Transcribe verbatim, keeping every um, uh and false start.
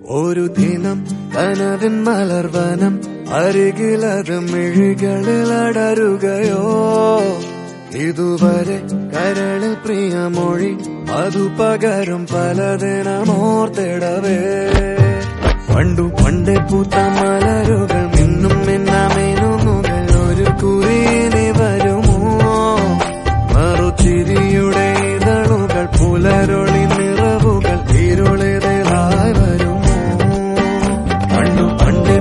ഒരു ദിനം കനവിൻ മലർവനം അരികിലത് മിഴികളിൽ അടരുകയോ ഇതുവരെ കരളിൽ പ്രിയമൊഴി അതു പകരും പലതിനമോർത്തിടവേ പണ്ടു പണ്ടേ പൂത്ത മലരുകൾ മിന്നും മിന്നാമേനുന്നുകൾ ഒരു കുറിയിനി വരുമോ മറുചിരി